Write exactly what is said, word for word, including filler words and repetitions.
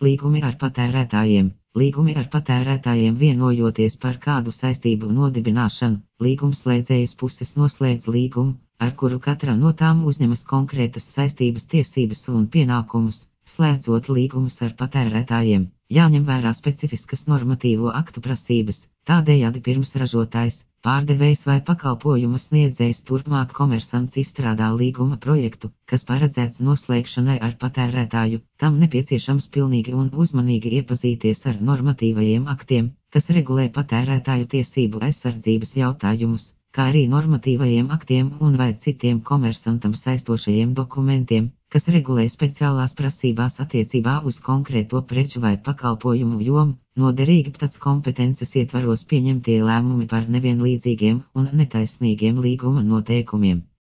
Līgumi ar patērētājiem. Līgumi ar patērētājiem vienojoties par kādu saistību nodibināšanu, līgumslēdzējas puses noslēdz līgumu, ar kuru katra no tām uzņemas konkrētas saistības, tiesības un pienākumus. Slēdzot līgumus ar patērētājiem, jāņem vērā specifiskas normatīvo aktu prasības, tādējādi pirms ražotājs, pārdevējs vai pakalpojuma sniedzējs turpmāk komersants izstrādā līguma projektu, kas paredzēts noslēgšanai ar patērētāju, tam nepieciešams pilnīgi un uzmanīgi iepazīties ar normatīvajiem aktiem, kas regulē patērētāju tiesību aizsardzības jautājumus, kā arī normatīvajiem aktiem un vai citiem komersantam saistošajiem dokumentiem, kas regulē speciālās prasībās attiecībā uz konkrēto preču vai pakalpojumu jomu, noderīgi pēc kompetences ietvaros pieņemtie lēmumi par nevienlīdzīgiem un netaisnīgiem līguma noteikumiem.